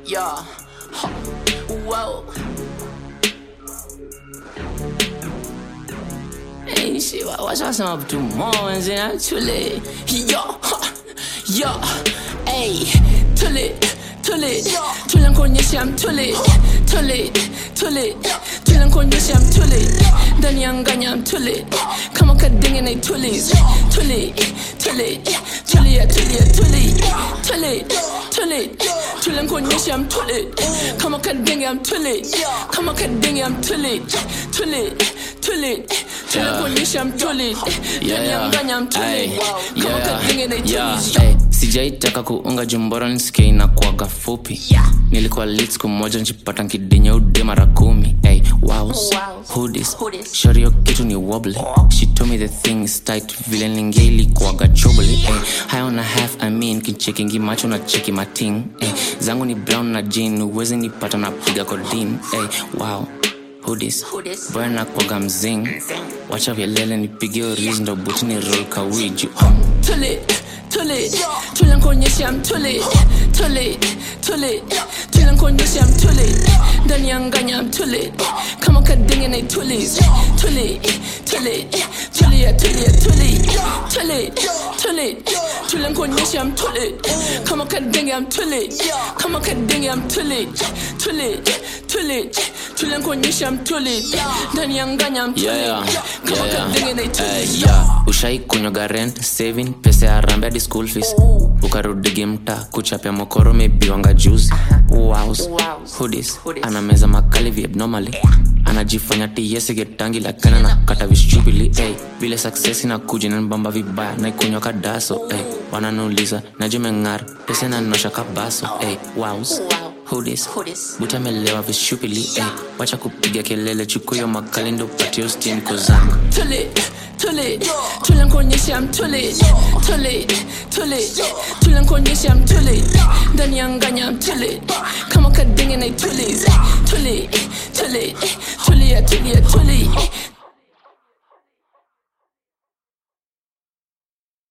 Yeah. Whoa. Hey, shit, watch out some up 2 mornings and I'm too late. Yo, hey, too late. Too late kuonyesha I'm too late. Too kuonyesha I'm too late. Ndani anganya I'm too late. Kama kadenge na too late. Too late kuonyesha I'm too late. Kama kadenge I'm too late. Kama kadenge I'm too late. Too late kuonyesha I'm too late. Ndani anganya I'm too late. Kama kadenge na too late. Sijaitaka kuunga jumbora nisike inakuwaga fupi. Nilikuwa lit siku moja njipata nkidenya ude mara 10. Hey, wow. Who this? Shorty yo kitu ni wobbly. She told me the thing is tight. Vile ninge ilikuwaga chobly. Hey, high on a half I mean kinchekingi macho na cheki mating. Hey, zangu ni brown na jean. Uwezi nipata na piga codeine. Hey, wow. Who this? Boy nakuwaga mzing. Wacha vyelele nipige oriz ndo buti ni roll kawiju. Too late kuonyesha I'm too late. Kuonyesha I'm too late. Ndani anganya I'm too late. Kama kadenge na too late. Too late kuonyesha I'm too late. Kama kadenge I'm too late. Kama kadenge I'm too late. Too late kuonyesha I'm too late. Ndani anganya I'm too late. Kama kadenge na too late. Ushai kunyoga rent, saving, pesa ya rambe hadi school fees. Ukarudi game ta, kuchapia mokoro maybe wanga juicy. Wow. Who this? Anameza makali vi abnormally. Anajifanya tiyese getangi lakana na kata vishubili. Hey, vile success inakuja na mbamba vibaya na ikunywa kadaso. Hey, wananuliza najime ngara, pesa inanosha kabaso. Hey, wow. Who this? Buta melewa vishubili. Hey, wacha kupiga kelele chukuyo makali ndo patio steam kozanga. Too late kuonyesha I'm too late. Kuonyesha I'm too late. Ndani anganya I'm too late. Kama kadenge na too late.